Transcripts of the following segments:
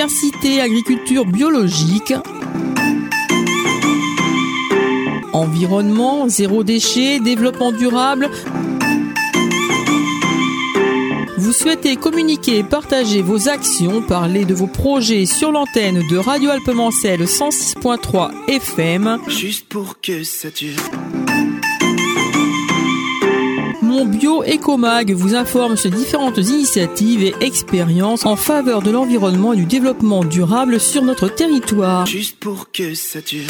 biodiversité, agriculture biologique, environnement, zéro déchet, développement durable. Vous souhaitez communiquer et partager vos actions, parler de vos projets sur l'antenne de Radio Alpemancel 106.3 FM. Juste pour que ça dure. Mon Bio Ecomag vous informe sur différentes initiatives et expériences en faveur de l'environnement et du développement durable sur notre territoire. Juste pour que ça dure.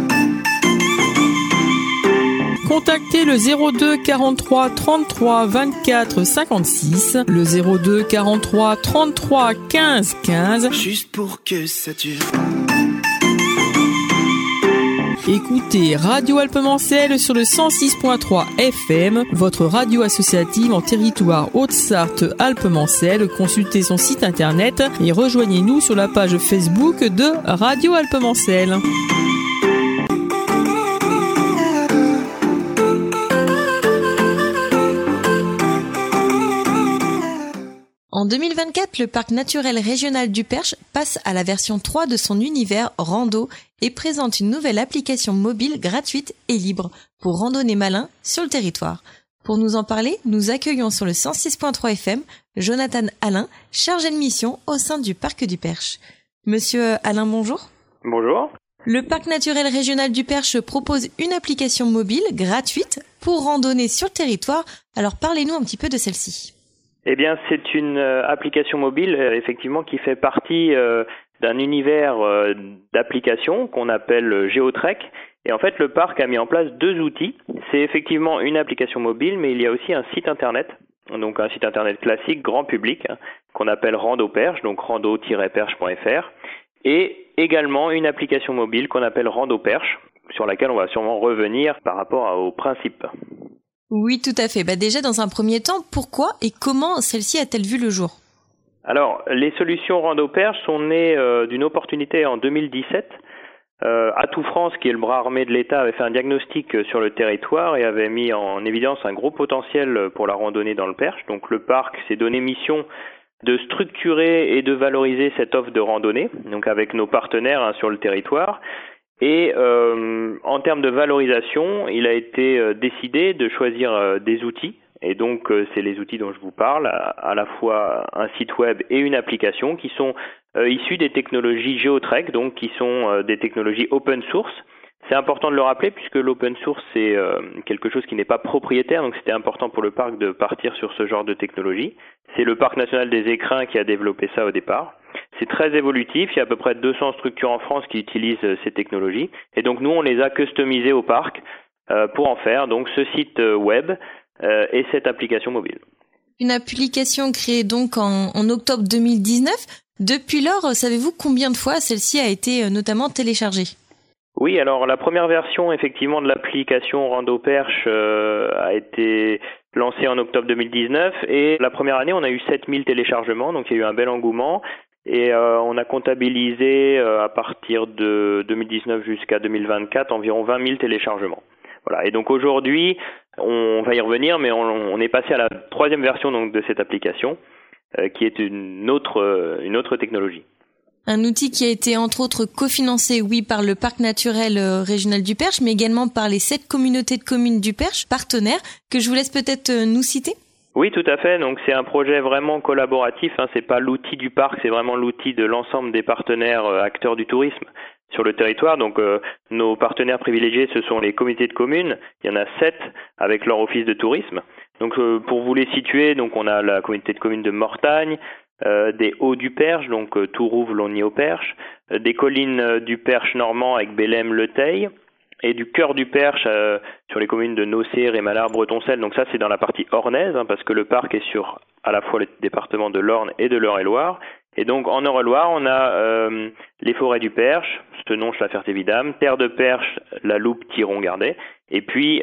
Contactez le 02 43 33 24 56, le 02 43 33 15 15. Juste pour que ça dure. Écoutez Radio Alpemancel sur le 106.3 FM, votre radio associative en territoire Haute-Sarthe-Alpemancel. Consultez son site internet et rejoignez-nous sur la page Facebook de Radio Alpemancel. En 2024, le parc naturel régional du Perche passe à la version 3 de son univers rando et présente une nouvelle application mobile gratuite et libre pour randonner malin sur le territoire. Pour nous en parler, nous accueillons sur le 106.3 FM Jonathan Alain, chargé de mission au sein du parc du Perche. Monsieur Alain, bonjour. Bonjour. Le parc naturel régional du Perche propose une application mobile gratuite pour randonner sur le territoire. Alors parlez-nous un petit peu de celle-ci. Eh bien, c'est une application mobile, effectivement, qui fait partie d'un univers d'applications qu'on appelle GeoTrek. Et en fait, le parc a mis en place 2 outils. C'est effectivement une application mobile, mais il y a aussi un site internet, donc un site internet classique, grand public, qu'on appelle Rando Perche, donc rando-perche.fr, et également une application mobile qu'on appelle Rando Perche, sur laquelle on va sûrement revenir par rapport au principe. Oui, tout à fait. Déjà, dans un premier temps, pourquoi et comment celle-ci a-t-elle vu le jour ? Alors, les solutions Rando Perche sont nées d'une opportunité en 2017. Atout France, qui est le bras armé de l'État, avait fait un diagnostic sur le territoire et avait mis en évidence un gros potentiel pour la randonnée dans le Perche. Donc, le parc s'est donné mission de structurer et de valoriser cette offre de randonnée, donc avec nos partenaires sur le territoire. Et en termes de valorisation, il a été décidé de choisir des outils. Et donc, c'est les outils dont je vous parle, à la fois un site web et une application qui sont issus des technologies GeoTrek, donc qui sont des technologies open source. C'est important de le rappeler puisque l'open source, c'est quelque chose qui n'est pas propriétaire, donc c'était important pour le parc de partir sur ce genre de technologie. C'est le Parc national des Écrins qui a développé ça au départ. C'est très évolutif, il y a à peu près 200 structures en France qui utilisent ces technologies. Et donc nous, on les a customisées au parc pour en faire donc ce site web et cette application mobile. Une application créée donc en octobre 2019. Depuis lors, savez-vous combien de fois celle-ci a été notamment téléchargée ? Oui, alors la première version effectivement de l'application Rando Perche a été lancée en octobre 2019 et la première année on a eu 7000 téléchargements, donc il y a eu un bel engouement et on a comptabilisé à partir de 2019 jusqu'à 2024 environ 20 000 téléchargements. Voilà, et donc aujourd'hui on va y revenir, mais on est passé à la 3e version donc de cette application qui est une autre technologie. Un outil qui a été entre autres cofinancé, oui, par le parc naturel régional du Perche, mais également par les 7 communautés de communes du Perche, partenaires, que je vous laisse peut-être nous citer. Oui, tout à fait. Donc c'est un projet vraiment collaboratif. C'est pas l'outil du parc, c'est vraiment l'outil de l'ensemble des partenaires acteurs du tourisme sur le territoire. Donc nos partenaires privilégiés, ce sont les communautés de communes. Il y en a 7 avec leur office de tourisme. Donc pour vous les situer, donc on a la communauté de communes de Mortagne, des Hauts du Perche, donc Tourouve, Longny au Perche, des collines du Perche normand avec Bélem, Le Teil, et du cœur du Perche sur les communes de Nocé, Rémalard, Bretoncel. Donc ça c'est dans la partie ornaise, parce que le parc est sur à la fois les départements de l'Orne et de l'Eure-et-Loire. Et donc en Eure-et-Loire, on a les forêts du Perche, Stenonche, La Ferté-Vidame, Terre de Perche, La Loupe, Thiron-Gardet, et puis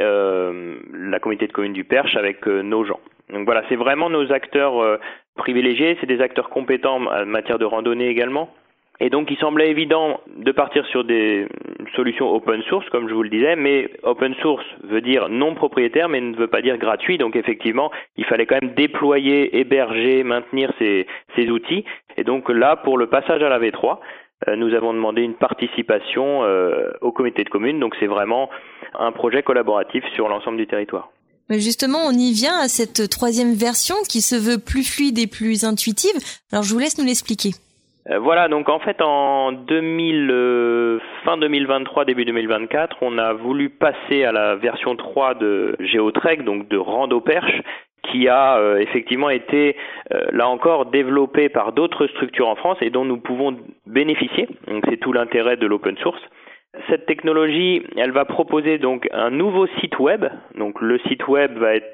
la communauté de communes du Perche avec Nogent. Donc voilà, c'est vraiment nos acteurs privilégiés, c'est des acteurs compétents en matière de randonnée également. Et donc, il semblait évident de partir sur des solutions open source, comme je vous le disais, mais open source veut dire non propriétaire, mais ne veut pas dire gratuit. Donc, effectivement, il fallait quand même déployer, héberger, maintenir ces outils. Et donc là, pour le passage à la V3, nous avons demandé une participation au comité de communes. Donc, c'est vraiment un projet collaboratif sur l'ensemble du territoire. Mais justement, on y vient à cette 3e version qui se veut plus fluide et plus intuitive. Alors, je vous laisse nous l'expliquer. Voilà, donc en fait fin 2023, début 2024, on a voulu passer à la version 3 de GeoTrek, donc de Rando Perche, qui a effectivement été, là encore, développé par d'autres structures en France et dont nous pouvons bénéficier. Donc c'est tout l'intérêt de l'open source. Cette technologie, elle va proposer donc un nouveau site web. Donc le site web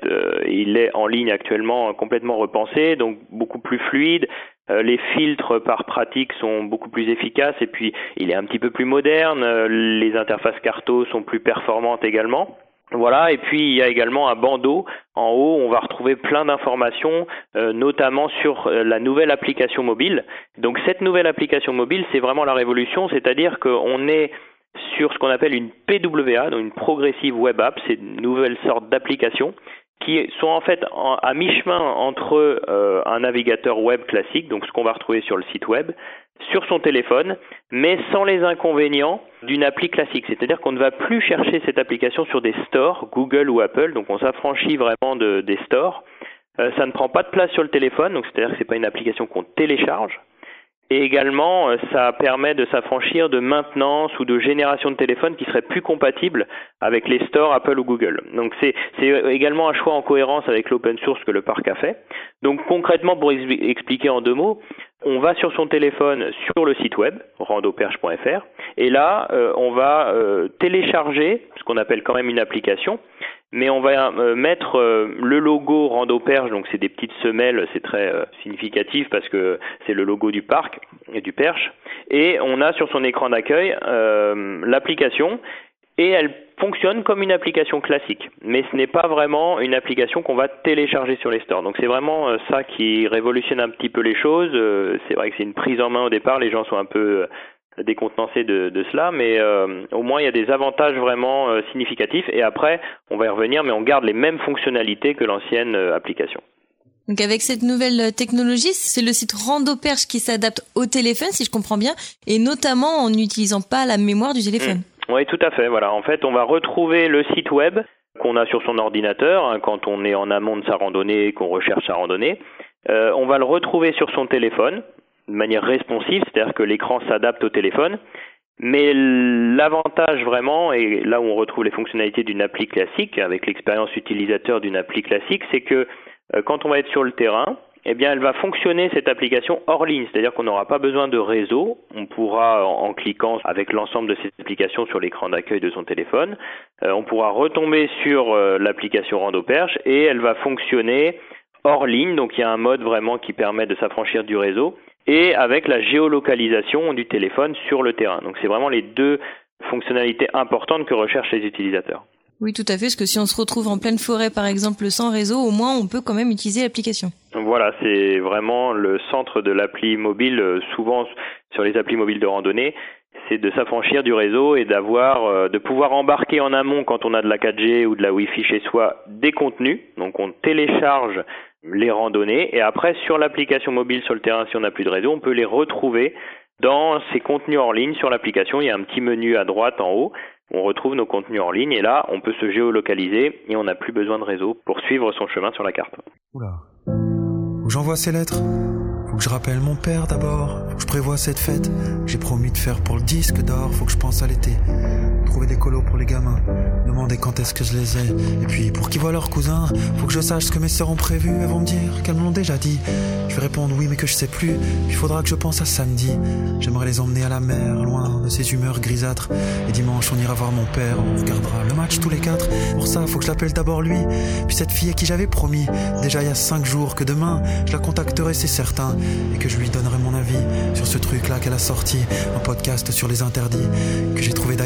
il est en ligne actuellement complètement repensé, donc beaucoup plus fluide. Les filtres par pratique sont beaucoup plus efficaces et puis il est un petit peu plus moderne. Les interfaces Carto sont plus performantes également. Voilà, et puis il y a également un bandeau en haut, on va retrouver plein d'informations, notamment sur la nouvelle application mobile. Donc cette nouvelle application mobile, c'est vraiment la révolution, c'est-à-dire qu'on est sur ce qu'on appelle une PWA, donc une Progressive Web App, c'est une nouvelle sorte d'application qui sont en fait à mi-chemin entre un navigateur web classique, donc ce qu'on va retrouver sur le site web, sur son téléphone, mais sans les inconvénients d'une appli classique. C'est-à-dire qu'on ne va plus chercher cette application sur des stores, Google ou Apple, donc on s'affranchit vraiment des stores. Ça ne prend pas de place sur le téléphone, donc c'est-à-dire que c'est pas une application qu'on télécharge. Et également, ça permet de s'affranchir de maintenance ou de génération de téléphone qui serait plus compatible avec les stores Apple ou Google. Donc c'est également un choix en cohérence avec l'open source que le parc a fait. Donc concrètement, pour expliquer en 2 mots, on va sur son téléphone sur le site web, randoperche.fr, et là, on va télécharger ce qu'on appelle quand même une application, mais on va mettre le logo Rando Perche, donc c'est des petites semelles, c'est très significatif parce que c'est le logo du parc et du Perche, et on a sur son écran d'accueil l'application, et elle fonctionne comme une application classique, mais ce n'est pas vraiment une application qu'on va télécharger sur les stores. Donc c'est vraiment ça qui révolutionne un petit peu les choses. C'est vrai que c'est une prise en main au départ, les gens sont un peu décontenancés de cela, mais au moins il y a des avantages vraiment significatifs, et après on va y revenir, mais on garde les mêmes fonctionnalités que l'ancienne application. Donc avec cette nouvelle technologie, c'est le site Rando Perche qui s'adapte au téléphone, si je comprends bien, et notamment en n'utilisant pas la mémoire du téléphone. Oui, tout à fait. Voilà. En fait, on va retrouver le site web qu'on a sur son ordinateur quand on est en amont de sa randonnée et qu'on recherche sa randonnée. On va le retrouver sur son téléphone de manière responsive, c'est-à-dire que l'écran s'adapte au téléphone. Mais l'avantage vraiment, et là où on retrouve les fonctionnalités d'une appli classique, avec l'expérience utilisateur d'une appli classique, c'est que quand on va être sur le terrain, eh bien, elle va fonctionner, cette application, hors ligne. C'est-à-dire qu'on n'aura pas besoin de réseau. On pourra, en cliquant avec l'ensemble de ces applications sur l'écran d'accueil de son téléphone, on pourra retomber sur l'application Rando Perche et elle va fonctionner hors ligne. Donc, il y a un mode vraiment qui permet de s'affranchir du réseau et avec la géolocalisation du téléphone sur le terrain. Donc, c'est vraiment les 2 fonctionnalités importantes que recherchent les utilisateurs. Oui, tout à fait, parce que si on se retrouve en pleine forêt, par exemple, sans réseau, au moins on peut quand même utiliser l'application. Voilà, c'est vraiment le centre de l'appli mobile, souvent sur les applis mobiles de randonnée, c'est de s'affranchir du réseau et de pouvoir embarquer en amont quand on a de la 4G ou de la Wi-Fi chez soi des contenus. Donc on télécharge les randonnées et après sur l'application mobile sur le terrain, si on n'a plus de réseau, on peut les retrouver dans ces contenus en ligne sur l'application. Il y a un petit menu à droite en haut. On retrouve nos contenus en ligne et là, on peut se géolocaliser et on n'a plus besoin de réseau pour suivre son chemin sur la carte. Oula, faut que j'envoie ces lettres. Faut que je rappelle mon père d'abord. Faut que je prévoie cette fête. J'ai promis de faire pour le disque d'or. Faut que je pense à l'été. Trouver des colos pour les gamins. Demander quand est-ce que je les ai. Et puis pour qu'ils voient leurs cousins, faut que je sache ce que mes sœurs ont prévu. Elles vont me dire qu'elles me l'ont déjà dit. Je vais répondre oui mais que je sais plus. Puis faudra que je pense à samedi. J'aimerais les emmener à la mer, loin de ces humeurs grisâtres. Et dimanche on ira voir mon père. On regardera le match tous les 4. Pour ça faut que je l'appelle d'abord lui. Puis cette fille à qui j'avais promis déjà il y a 5 jours que demain je la contacterai, c'est certain. Et que je lui donnerai mon avis sur ce truc là qu'elle a sorti. Un podcast sur les interdits que j'ai trouvé d'ailleurs très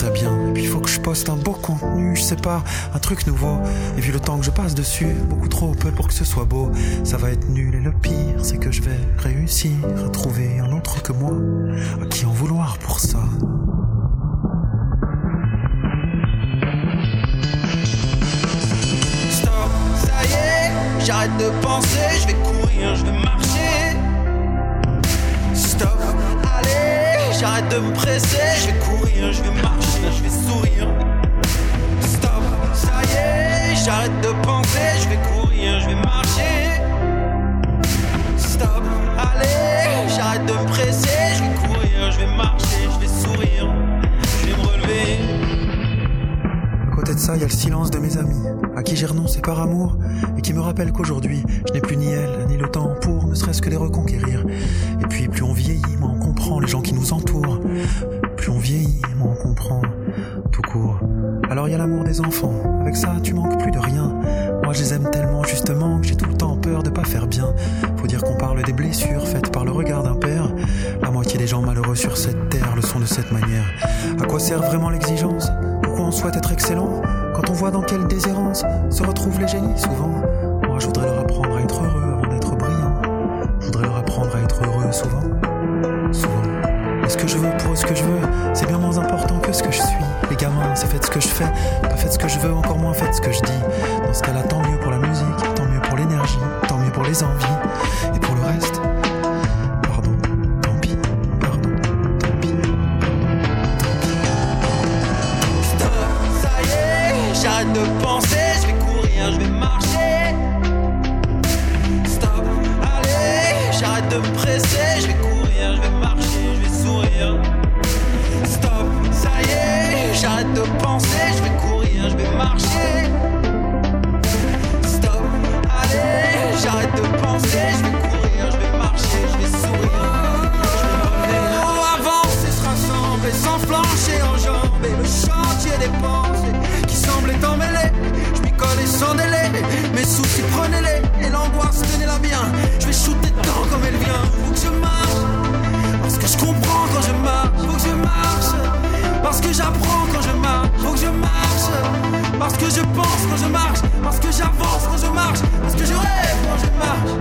serait bien. Et puis il faut que je poste un beau contenu, je sais pas, un truc nouveau. Et vu le temps que je passe dessus, beaucoup trop peu pour que ce soit beau. Ça va être nul et le pire, c'est que je vais réussir à trouver un autre que moi. À qui en vouloir pour ça? Stop, ça y est, j'arrête de penser, je vais courir, je vais marcher. Stop, allez, j'arrête de me presser, je vais courir, je vais marcher, je vais sourire. Stop, ça y est, j'arrête de penser, je vais courir, je vais marcher. Stop, allez, j'arrête de me presser, je vais courir, je vais marcher, je vais sourire, je vais me relever. À côté de ça, il y a le silence de mes amis, à qui j'ai renoncé par amour, et qui me rappellent qu'aujourd'hui, je n'ai plus ni elle, ni le temps pour ne serait-ce que les reconquérir. Et puis, plus on vieillit, moins on comprend les gens qui nous entourent. Plus on vieillit, moins on comprend tout court. Alors il y a l'amour des enfants, avec ça tu manques plus de rien. Moi je les aime tellement justement que j'ai tout le temps peur de pas faire bien. Faut dire qu'on parle des blessures faites par le regard d'un père. La moitié des gens malheureux sur cette terre le sont de cette manière. À quoi sert vraiment l'exigence? Pourquoi on souhaite être excellent quand on voit dans quelle déshérence se retrouvent les génies souvent? Moi je voudrais leur apprendre à être heureux avant d'être brillant. Je voudrais leur apprendre à être heureux souvent. Et ce que je veux pour eux, ce que je veux, c'est bien moins important que ce que je suis. Les gamins, c'est faites ce que je fais, pas faites ce que je veux, encore moins faites ce que je dis. Dans ce cas-là, tant mieux pour la musique, tant mieux pour l'énergie, tant mieux pour les envies. Et pour le reste, pardon, tant pis, pardon, tant pis, Stop, ça y est, j'arrête de penser, je vais courir, je vais marcher. Stop, allez, j'arrête de me presser, je vais courir, je vais marcher, je vais sourire. Stop, ça y est, j'arrête de penser, je vais courir, je vais marcher. Stop, allez, j'arrête de penser, je vais courir, je vais marcher, je vais sourire. Je vais me relever. Oh, avancer, se rassembler, sans flancher en jambes. Et le chantier des pensées qui semblait emmêlé. Je m'y collais sans délai, mes soucis prenez-les. Et l'angoisse tenez-la bien, je vais shooter dedans comme elle vient. Faut que je marche, parce que je comprends quand je marche. Faut que je marche, parce que j'apprends quand je marche. Faut que je marche, parce que je pense quand je marche. Parce que j'avance quand je marche. Parce que je rêve quand je marche.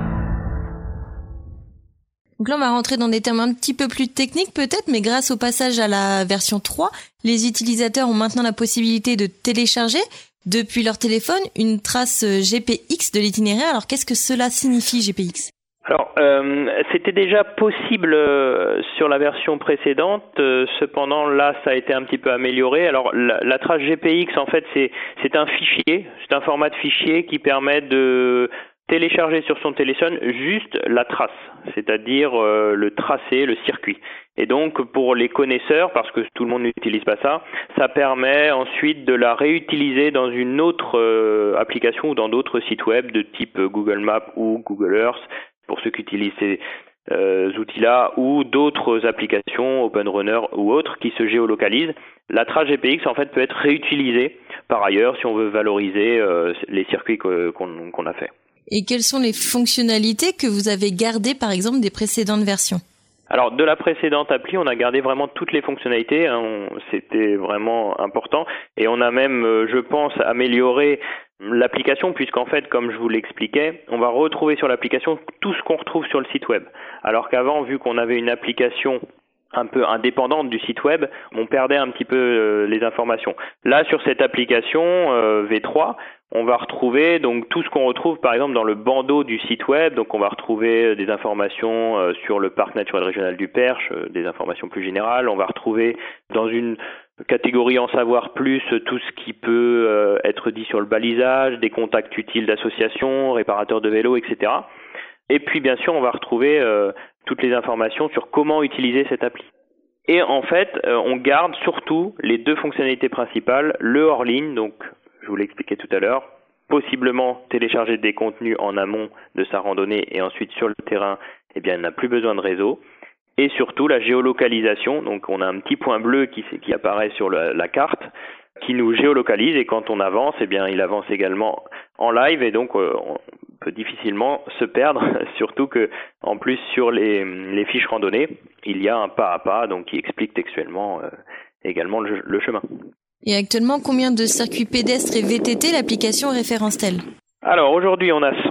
Donc là, on va rentrer dans des termes un petit peu plus techniques peut-être, mais grâce au passage à la version 3, les utilisateurs ont maintenant la possibilité de télécharger depuis leur téléphone une trace GPX de l'itinéraire. Alors qu'est-ce que cela signifie, GPX ? Alors, c'était déjà possible sur la version précédente, cependant là ça a été un petit peu amélioré. Alors la trace GPX en fait c'est un fichier, c'est un format de fichier qui permet de télécharger sur son téléphone juste la trace, c'est-à-dire le tracé, le circuit. Et donc pour les connaisseurs, parce que tout le monde n'utilise pas ça, ça permet ensuite de la réutiliser dans une autre application ou dans d'autres sites web de type Google Maps ou Google Earth, pour ceux qui utilisent ces outils-là, ou d'autres applications, OpenRunner ou autres, qui se géolocalisent. La trace GPX en fait peut être réutilisée par ailleurs si on veut valoriser les circuits qu'on a fait. Et quelles sont les fonctionnalités que vous avez gardées, par exemple, des précédentes versions ? Alors, de la précédente appli, on a gardé vraiment toutes les fonctionnalités, c'était vraiment important, et on a même, je pense, amélioré l'application, puisqu'en fait, comme je vous l'expliquais, on va retrouver sur l'application tout ce qu'on retrouve sur le site web. Alors qu'avant, vu qu'on avait une application un peu indépendante du site web, on perdait un petit peu les informations. Là, sur cette application V3, on va retrouver donc tout ce qu'on retrouve par exemple dans le bandeau du site web. Donc on va retrouver des informations sur le parc naturel régional du Perche, des informations plus générales. On va retrouver dans une catégorie en savoir plus tout ce qui peut être dit sur le balisage, des contacts utiles d'associations, réparateurs de vélos, etc. Et puis bien sûr on va retrouver toutes les informations sur comment utiliser cette appli. Et en fait on garde surtout les deux fonctionnalités principales, le hors-ligne, donc je vous l'expliquais tout à l'heure, possiblement télécharger des contenus en amont de sa randonnée et ensuite sur le terrain, eh bien, il n'a plus besoin de réseau. Et surtout la géolocalisation, donc on a un petit point bleu qui apparaît sur la carte, qui nous géolocalise et quand on avance, eh bien, il avance également en live et donc on peut difficilement se perdre, surtout que en plus sur les fiches randonnées, il y a un pas à pas donc qui explique textuellement également le chemin. Et actuellement, combien de circuits pédestres et VTT l'application référence-t-elle ? Alors aujourd'hui, on a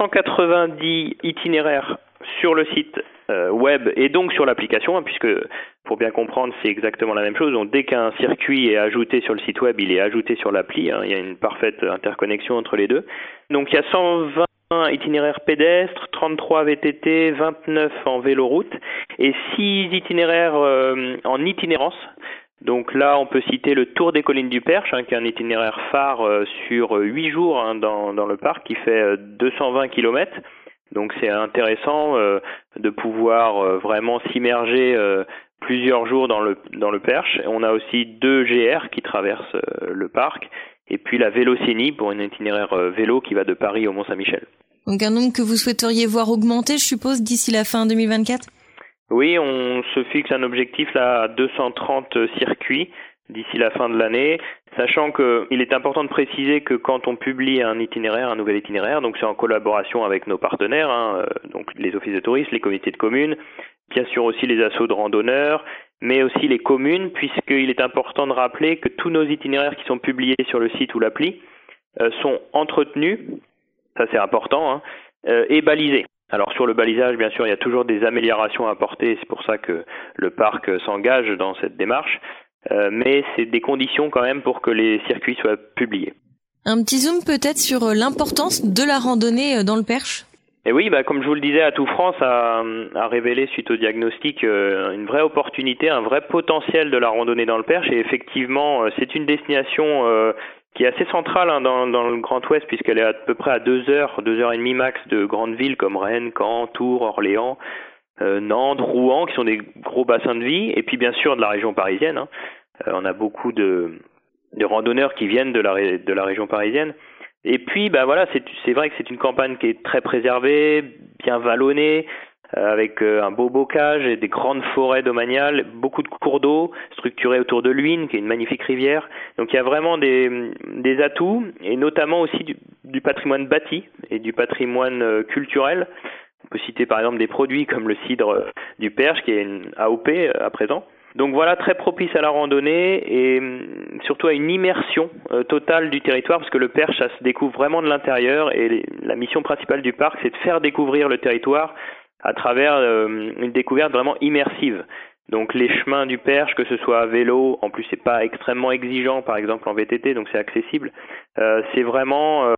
190 itinéraires sur le site web et donc sur l'application, puisque pour bien comprendre, c'est exactement la même chose. Donc dès qu'un circuit est ajouté sur le site web, il est ajouté sur l'appli. Il y a une parfaite interconnexion entre les deux. Donc il y a 120 itinéraires pédestres, 33 VTT, 29 en véloroute et 6 itinéraires en itinérance. Donc là, on peut citer le Tour des Collines du Perche, qui est un itinéraire phare sur 8 jours dans le parc, qui fait 220 km. Donc c'est intéressant de pouvoir vraiment s'immerger plusieurs jours dans le Perche. On a aussi 2 GR qui traversent le parc, et puis la Vélocénie pour un itinéraire vélo qui va de Paris au Mont-Saint-Michel. Donc un nombre que vous souhaiteriez voir augmenter, je suppose, d'ici la fin 2024 ? Oui, on se fixe un objectif là à 230 circuits d'ici la fin de l'année, sachant qu'il est important de préciser que quand on publie un nouvel itinéraire, donc c'est en collaboration avec nos partenaires, donc les offices de tourisme, les comités de communes, bien sûr aussi les assos de randonneurs, mais aussi les communes, puisqu'il est important de rappeler que tous nos itinéraires qui sont publiés sur le site ou l'appli sont entretenus, ça c'est important, et balisés. Alors sur le balisage, bien sûr, il y a toujours des améliorations à apporter, c'est pour ça que le parc s'engage dans cette démarche, mais c'est des conditions quand même pour que les circuits soient publiés. Un petit zoom peut-être sur l'importance de la randonnée dans le Perche ? Et oui, comme je vous le disais, Atout France a révélé suite au diagnostic une vraie opportunité, un vrai potentiel de la randonnée dans le Perche, et effectivement c'est une destination qui est assez centrale dans le Grand Ouest, puisqu'elle est à peu près à 2 heures et demie max de grandes villes comme Rennes, Caen, Tours, Orléans, Nantes, Rouen, qui sont des gros bassins de vie, et puis bien sûr de la région parisienne. On a beaucoup de randonneurs qui viennent de la région parisienne. Et puis voilà, c'est vrai que c'est une campagne qui est très préservée, bien vallonnée, avec un beau bocage et des grandes forêts domaniales, beaucoup de cours d'eau structurés autour de l'Huisne, qui est une magnifique rivière. Donc il y a vraiment des atouts, et notamment aussi du patrimoine bâti et du patrimoine culturel. On peut citer par exemple des produits comme le cidre du Perche, qui est une AOP à présent. Donc voilà, très propice à la randonnée et surtout à une immersion totale du territoire, parce que le Perche, ça se découvre vraiment de l'intérieur, et la mission principale du parc, c'est de faire découvrir le territoire à travers une découverte vraiment immersive. Donc les chemins du Perche, que ce soit à vélo, en plus c'est pas extrêmement exigeant, par exemple en VTT, donc c'est accessible. C'est vraiment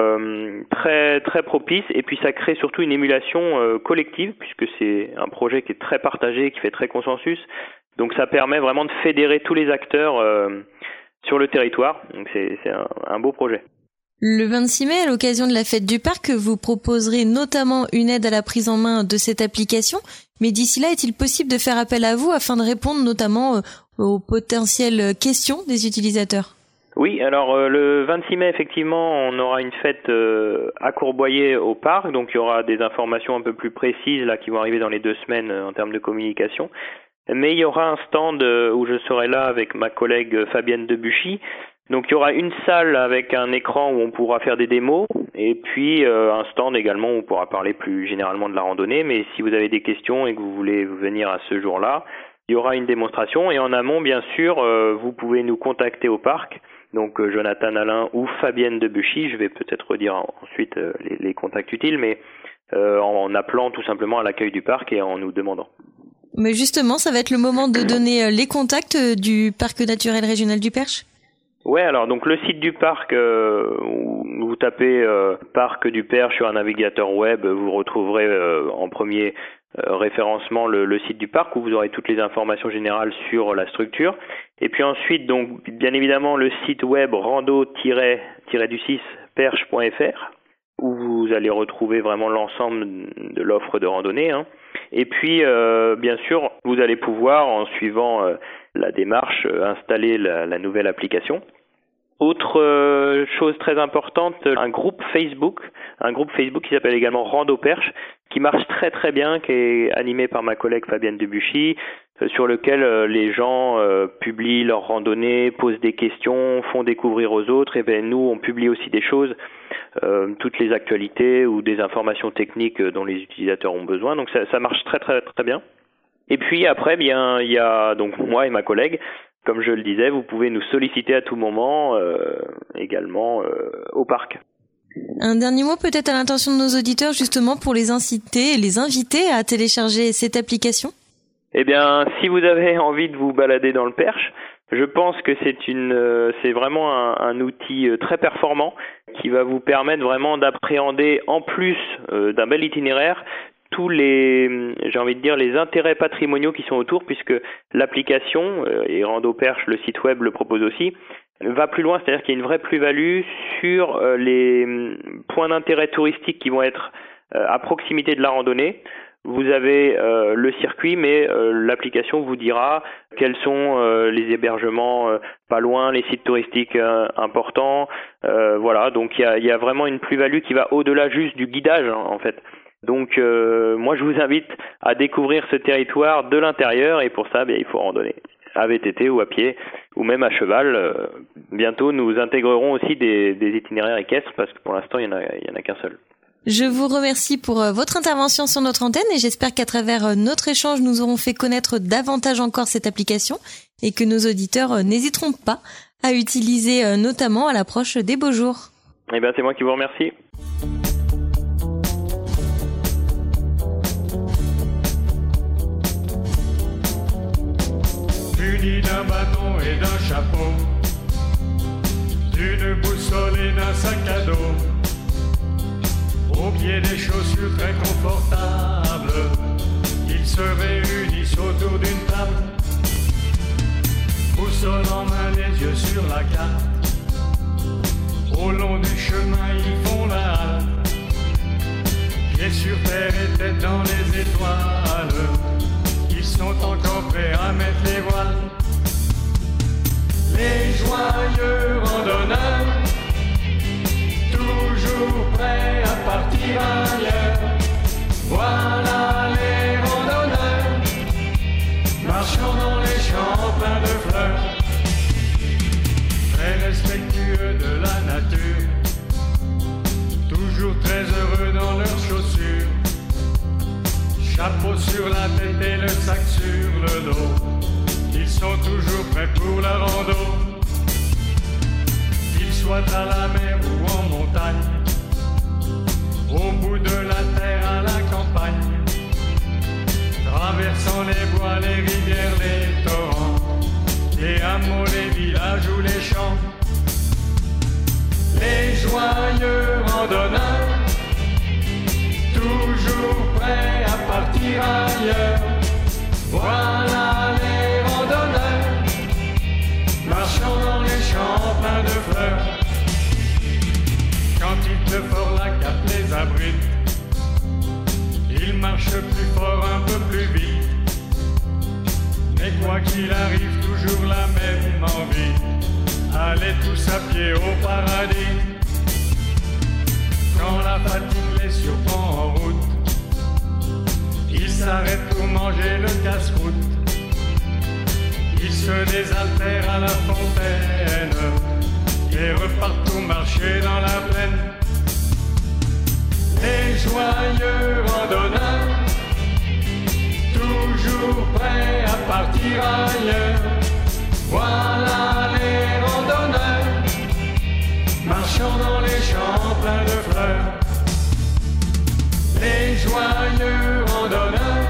très très propice, et puis ça crée surtout une émulation collective, puisque c'est un projet qui est très partagé, qui fait très consensus. Donc ça permet vraiment de fédérer tous les acteurs sur le territoire. Donc c'est un beau projet. Le 26 mai, à l'occasion de la fête du parc, vous proposerez notamment une aide à la prise en main de cette application. Mais d'ici là, est-il possible de faire appel à vous afin de répondre notamment aux potentielles questions des utilisateurs ? Oui, alors le 26 mai, effectivement, on aura une fête à Courboyer au parc. Donc il y aura des informations un peu plus précises là qui vont arriver dans les 2 semaines en termes de communication. Mais il y aura un stand où je serai là avec ma collègue Fabienne Debuchy. Donc il y aura une salle avec un écran où on pourra faire des démos, et puis un stand également où on pourra parler plus généralement de la randonnée. Mais si vous avez des questions et que vous voulez venir à ce jour-là, il y aura une démonstration. Et en amont, bien sûr, vous pouvez nous contacter au parc. Donc Jonathan Alain ou Fabienne Debuchy, je vais peut-être redire ensuite les contacts utiles, mais en appelant tout simplement à l'accueil du parc et en nous demandant. Mais justement, ça va être le moment de donner les contacts du Parc naturel régional du Perche ? Ouais, alors donc le site du parc, vous tapez Parc du Perche sur un navigateur web, vous retrouverez en premier référencement le site du parc, où vous aurez toutes les informations générales sur la structure. Et puis ensuite, donc bien évidemment, le site web rando-perche.fr, où vous allez retrouver vraiment l'ensemble de l'offre de randonnée. Et puis, bien sûr, vous allez pouvoir, en suivant la démarche, installer la nouvelle application. Autre chose très importante, un groupe Facebook qui s'appelle également Rando Perche, qui marche très très bien, qui est animé par ma collègue Fabienne Debuchy, sur lequel les gens publient leurs randonnées, posent des questions, font découvrir aux autres. Et nous, on publie aussi des choses, toutes les actualités ou des informations techniques dont les utilisateurs ont besoin. Donc ça marche très très très bien. Et puis après, il y a donc moi et ma collègue. comme je le disais, vous pouvez nous solliciter à tout moment, également au parc. Un dernier mot peut-être à l'intention de nos auditeurs, justement pour les inciter et les inviter à télécharger cette application. Eh bien, si vous avez envie de vous balader dans le Perche, je pense que c'est vraiment un outil très performant qui va vous permettre vraiment d'appréhender, en plus d'un bel itinéraire, tous les intérêts patrimoniaux qui sont autour, puisque l'application, et Rando Perche, le site web le propose aussi, va plus loin, c'est-à-dire qu'il y a une vraie plus-value sur les points d'intérêt touristique qui vont être à proximité de la randonnée. Vous avez le circuit, mais l'application vous dira quels sont les hébergements pas loin, les sites touristiques importants. Voilà, donc il y a vraiment une plus-value qui va au-delà juste du guidage, en fait. Donc moi je vous invite à découvrir ce territoire de l'intérieur, et pour ça il faut randonner à VTT ou à pied ou même à cheval. Bientôt nous intégrerons aussi des itinéraires équestres, parce que pour l'instant il y en a qu'un seul. Je vous remercie pour votre intervention sur notre antenne, et j'espère qu'à travers notre échange, nous aurons fait connaître davantage encore cette application et que nos auditeurs n'hésiteront pas à utiliser notamment à l'approche des beaux jours. Eh bien, c'est moi qui vous remercie. Muni d'un bâton et d'un chapeau, d'une boussole et d'un sac à dos, au pied des chaussures très confortables, ils se réunissent autour d'une table, boussole en main, les yeux sur la carte. Au long du chemin, ils font la halte, pieds sur terre et tête dans les étoiles. Ils sont encore prêts à mettre les voiles. Les joyeux randonneurs, toujours prêts à partir ailleurs. Voilà les randonneurs, marchant dans les champs pleins de fleurs, très respectueux de la nature, toujours très heureux dans leurs chaussures, chapeau sur la tête et le sac sur le dos. Ils sont toujours prêts pour la rando, qu'ils soient à la mer ou en montagne, au bout de la terre à la campagne, traversant les bois, les rivières, les torrents, les hameaux, les villages ou les champs. Les joyeux randonneurs, toujours prêts à partir ailleurs. Voilà les randonneurs, marchant dans les champs pleins de fleurs. Quand il pleut fort, la cape les abrite, ils marchent plus fort, un peu plus vite. Mais quoi qu'il arrive, toujours la même envie, aller tous à pied au paradis. Quand la fatigue les surprend en route, ils s'arrêtent pour manger le casse-croûte. Ils se désaltèrent à la fontaine et repartent pour marcher dans la plaine. Les joyeux randonneurs, toujours prêts à partir ailleurs. Voilà les randonneurs, marchant dans les champs pleins de fleurs. Les joyeux randonneurs,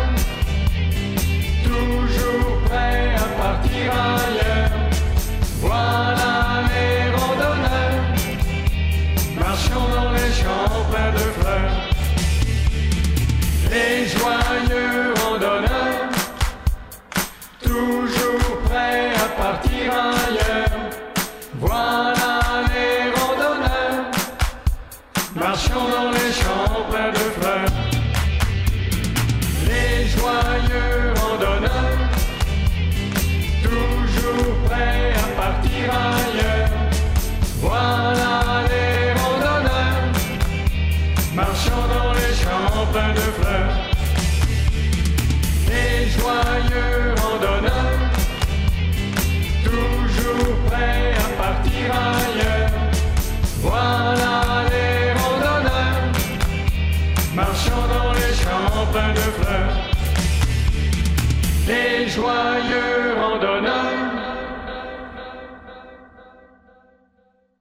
toujours prêts à partir ailleurs. Voilà les randonneurs, marchant dans les champs pleins de fleurs. Les joyeux randonneurs, toujours prêts à partir ailleurs. Voilà les randonneurs, marchant dans les champs pleins de fleurs. Les joyeux randonneurs, toujours prêts à partir ailleurs. Voilà les randonneurs, marchant dans les champs pleins de fleurs. Les joyeux randonneurs, toujours prêts à partir ailleurs. Voilà les randonneurs, marchant dans les champs pleins de fleurs. Les joyeux